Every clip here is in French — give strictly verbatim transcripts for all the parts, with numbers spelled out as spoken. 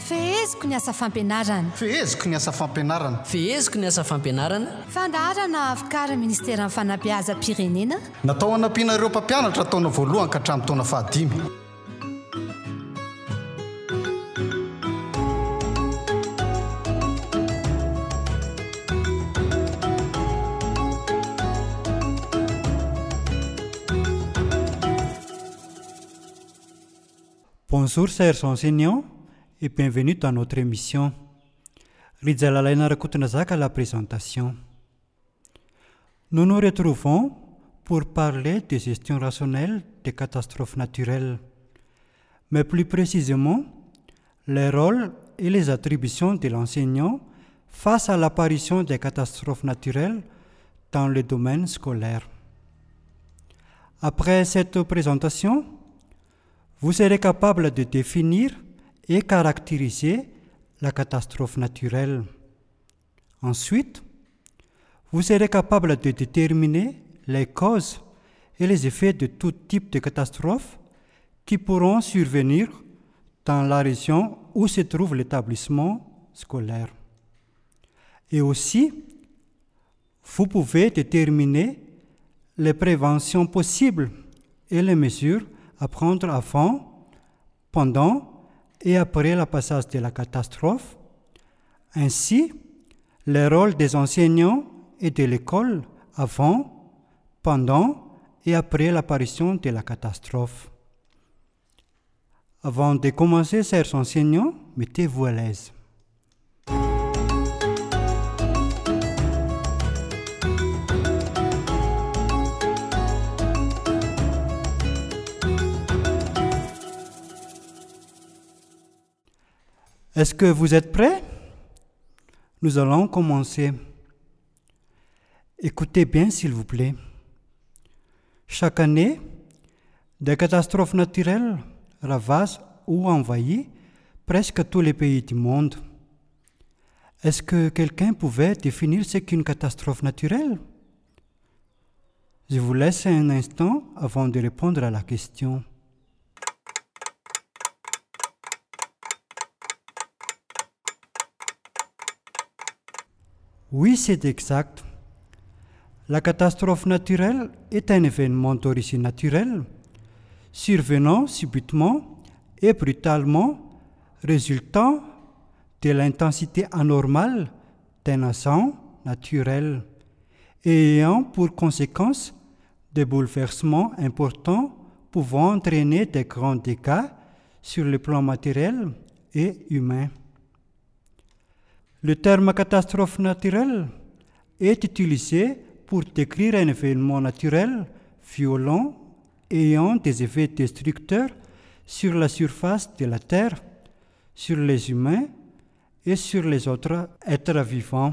Feheziko ny asa fampianarana. Feheziko ny asa fampianarana. Feheziko ny asa fampianarana. Fandaharana avokarin'ny Ministeran'ny Fanabeazam-pirenena. Natao hanampiana ireo mpampianatra taona voalohany ka hatramin'ny taona fahadimy. Bonjour chers enseignants et bienvenue dans notre émission. Ridjalalaina Rakotana Zaka à la présentation. Nous nous retrouvons pour parler de gestion rationnelle des catastrophes naturelles, mais plus précisément les rôles et les attributions de l'enseignant face à l'apparition des catastrophes naturelles dans le domaine scolaire. Après cette présentation, vous serez capable de définir et caractériser la catastrophe naturelle. Ensuite, vous serez capable de déterminer les causes et les effets de tout type de catastrophes qui pourront survenir dans la région où se trouve l'établissement scolaire. Et aussi, vous pouvez déterminer les préventions possibles et les mesures à prendre avant, pendant et après le passage de la catastrophe, ainsi les rôles des enseignants et de l'école avant, pendant et après l'apparition de la catastrophe. Avant de commencer, chers enseignants, mettez-vous à l'aise. Est-ce que vous êtes prêts? Nous allons commencer. Écoutez bien s'il vous plaît. Chaque année, des catastrophes naturelles ravagent ou envahissent presque tous les pays du monde. Est-ce que quelqu'un pouvait définir ce qu'est une catastrophe naturelle? Je vous laisse un instant avant de répondre à la question. Oui, c'est exact. La catastrophe naturelle est un événement d'origine naturelle, survenant subitement et brutalement, résultant de l'intensité anormale d'un agent naturel et ayant pour conséquence des bouleversements importants pouvant entraîner de grands dégâts sur le plan matériel et humain. Le terme catastrophe naturelle est utilisé pour décrire un événement naturel violent ayant des effets destructeurs sur la surface de la Terre, sur les humains et sur les autres êtres vivants.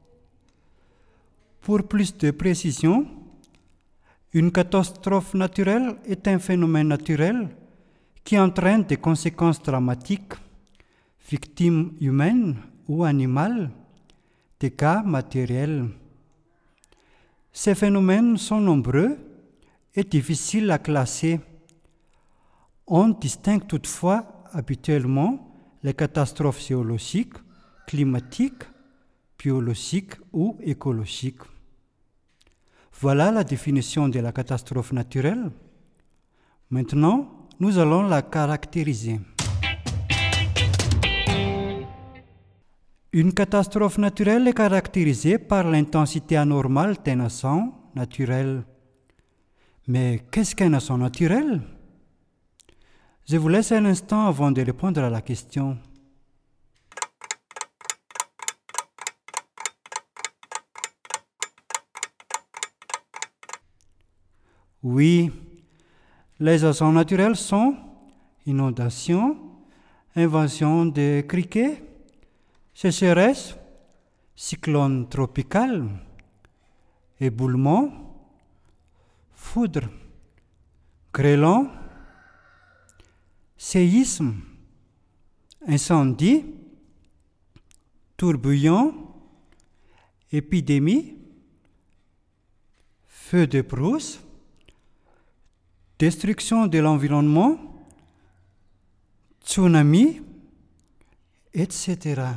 Pour plus de précision, une catastrophe naturelle est un phénomène naturel qui entraîne des conséquences dramatiques, victimes humaines ou animales, dégâts matériels. Ces phénomènes sont nombreux et difficiles à classer. On distingue toutefois habituellement les catastrophes géologiques, climatiques, biologiques ou écologiques. Voilà la définition de la catastrophe naturelle. Maintenant, nous allons la caractériser. Une catastrophe naturelle est caractérisée par l'intensité anormale d'un agent naturel. Mais qu'est-ce qu'un agent naturel? Je vous laisse un instant avant de répondre à la question. Oui, les agents naturels sont inondations, invasion des criquets, sécheresse, cyclone tropical, éboulement, foudre, grêlon, séisme, incendie, tourbillon, épidémie, feu de brousse, destruction de l'environnement, tsunami et cetera.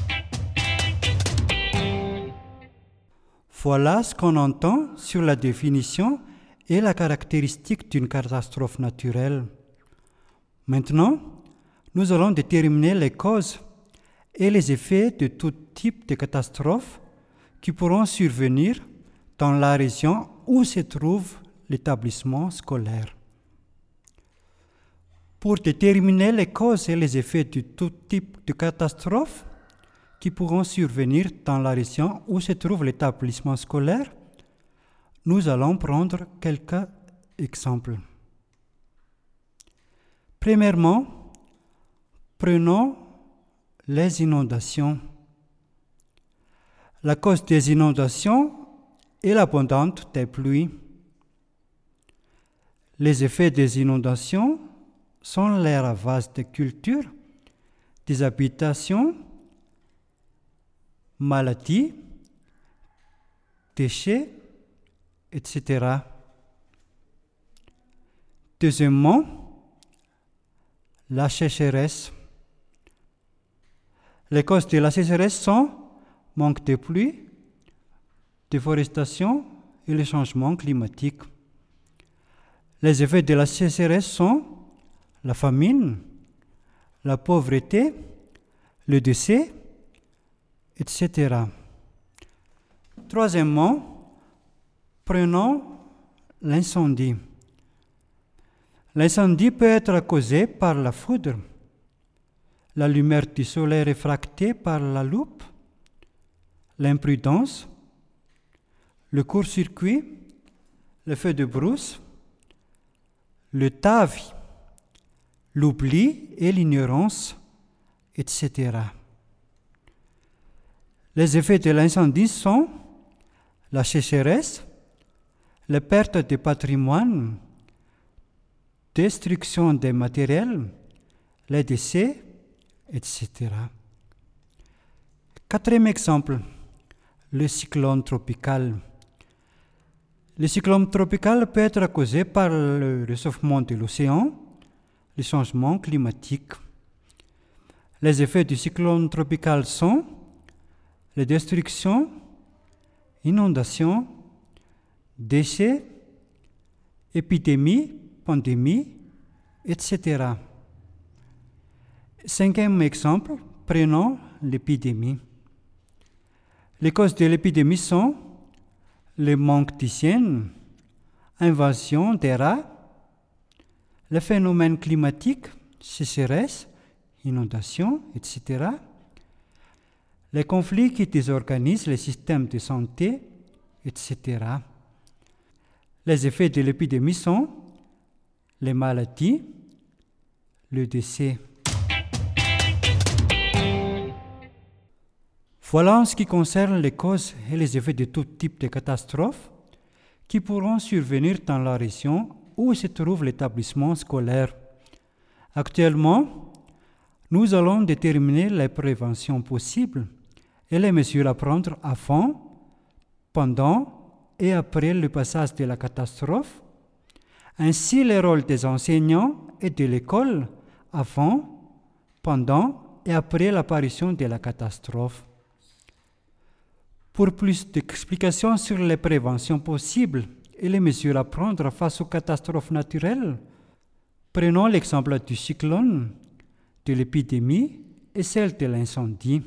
Voilà ce qu'on entend sur la définition et la caractéristique d'une catastrophe naturelle. Maintenant, nous allons déterminer les causes et les effets de tout type de catastrophes qui pourront survenir dans la région où se trouve l'établissement scolaire. Pour déterminer les causes et les effets de tout type de catastrophes qui pourront survenir dans la région où se trouve l'établissement scolaire, nous allons prendre quelques exemples. Premièrement, prenons les inondations. La cause des inondations est l'abondance des pluies. Les effets des inondations sont les ravages des cultures, des habitations, maladies, déchets, et cetera. Deuxièmement, la sécheresse. Les causes de la sécheresse sont manque de pluie, déforestation et le changement climatique. Les effets de la sécheresse sont la famine, la pauvreté, le décès, et cetera. Troisièmement, prenons l'incendie. L'incendie peut être causé par la foudre, la lumière du soleil réfractée par la loupe, l'imprudence, le court-circuit, le feu de brousse, le tavis, l'oubli et l'ignorance, et cetera. Les effets de l'incendie sont la sécheresse, la perte de patrimoine, destruction des matériels, les décès, et cetera. Quatrième exemple, le cyclone tropical. Le cyclone tropical peut être causé par le réchauffement de l'océan, le changement climatique. Les effets du cyclone tropical sont la destruction, inondations, déchets, épidémies, pandémies, et cetera. Cinquième exemple, prenons l'épidémie. Les causes de l'épidémie sont le manque d'hygiène, invasion des rats, le phénomène climatique, sécheresse, inondations, et cetera. Les conflits qui désorganisent le système de santé, et cetera. Les effets de l'épidémie sont les maladies, le décès. Voilà en ce qui concerne les causes et les effets de tout type de catastrophes qui pourront survenir dans la région où se trouve l'établissement scolaire. Actuellement, nous allons déterminer les préventions possibles et les mesures à prendre avant, pendant et après le passage de la catastrophe, ainsi le rôle des enseignants et de l'école avant, pendant et après l'apparition de la catastrophe. Pour plus d'explications sur les préventions possibles et les mesures à prendre face aux catastrophes naturelles, prenons l'exemple du cyclone, de l'épidémie et celle de l'incendie.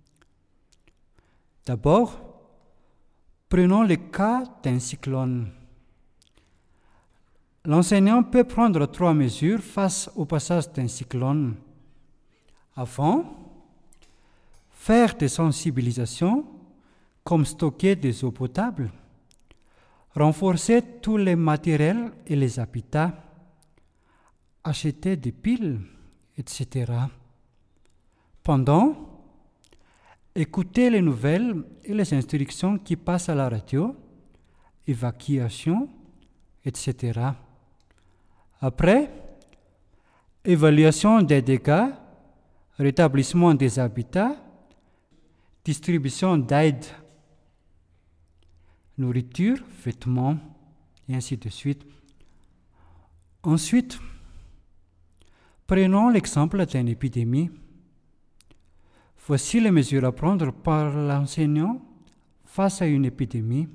D'abord, prenons le cas d'un cyclone. L'enseignant peut prendre trois mesures face au passage d'un cyclone. Avant, faire des sensibilisations, comme stocker des eaux potables, renforcer tous les matériels et les habitats, acheter des piles, et cetera. Pendant, écouter les nouvelles et les instructions qui passent à la radio, évacuation, et cetera. Après, évaluation des dégâts, rétablissement des habitats, distribution d'aide, nourriture, vêtements, et ainsi de suite. Ensuite, prenons l'exemple d'une épidémie. Voici les mesures à prendre par l'enseignant face à une épidémie.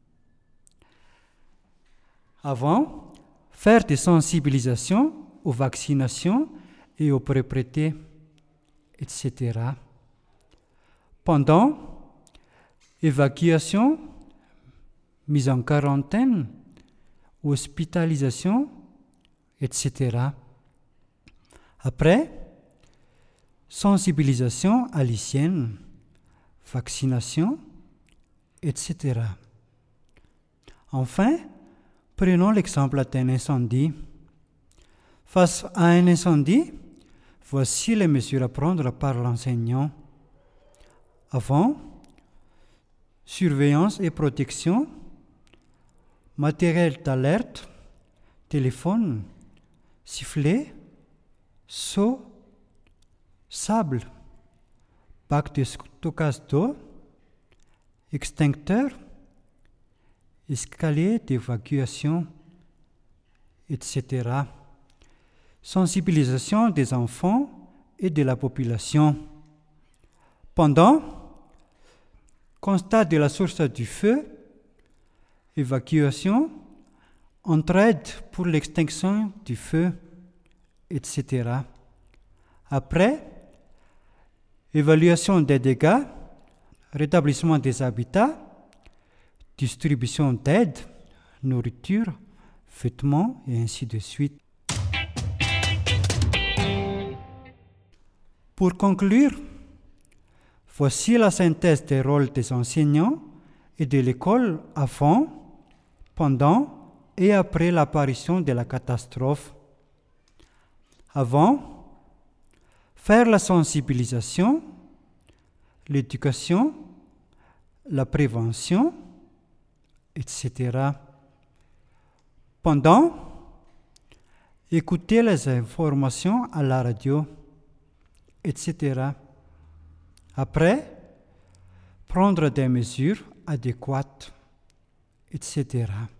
Avant, faire des sensibilisations aux vaccinations et aux propriétés, et cetera. Pendant, évacuation, mise en quarantaine, hospitalisation, et cetera. Après, sensibilisation à l'hygiène, vaccination, et cetera. Enfin, prenons l'exemple d'un incendie. Face à un incendie, voici les mesures à prendre par l'enseignant. Avant, surveillance et protection, matériel d'alerte, téléphone, sifflet, seau, sable, bac de stockage d'eau, extincteur, escalier d'évacuation, et cetera. Sensibilisation des enfants et de la population. Pendant, constat de la source du feu, évacuation, entraide pour l'extinction du feu, et cetera. Après, évaluation des dégâts, rétablissement des habitats, distribution d'aide, nourriture, vêtements et ainsi de suite. Pour conclure, voici la synthèse des rôles des enseignants et de l'école avant, pendant et après l'apparition de la catastrophe. Avant, faire la sensibilisation, l'éducation, la prévention, et cetera. Pendant, écouter les informations à la radio, et cetera. Après, prendre des mesures adéquates, et cetera.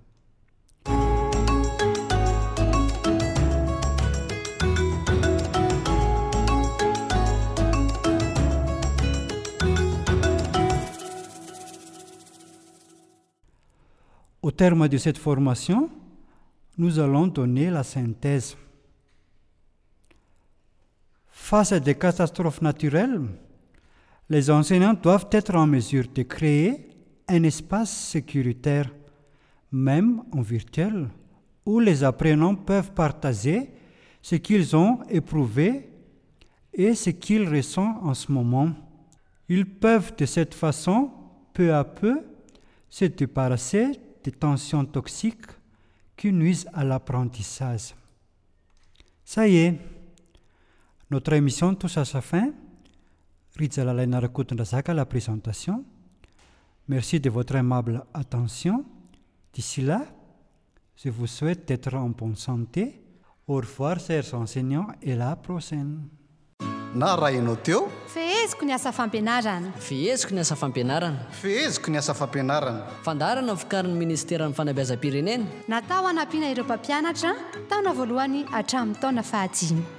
Au terme de cette formation, nous allons donner la synthèse. Face à des catastrophes naturelles, les enseignants doivent être en mesure de créer un espace sécuritaire, même en virtuel, où les apprenants peuvent partager ce qu'ils ont éprouvé et ce qu'ils ressentent en ce moment. Ils peuvent de cette façon, peu à peu, se débarrasser des tensions toxiques qui nuisent à l'apprentissage. Ça y est, notre émission touche à sa fin. Rizala Narakutundasaka la présentation. Merci de votre aimable attention. D'ici là, je vous souhaite d'être en bonne santé. Au revoir, chers enseignants, et à la prochaine. Na raha ianao teo feheziko ny asa fampianarana fiheziko ny asa fampianarana feheziko ny asa fampianarana fandarana vokarin'ny ministera ny fanabeazam-pirenena natao hanampiana ireo mpampianatra taona voalohany hatramin'ny taona fahadimy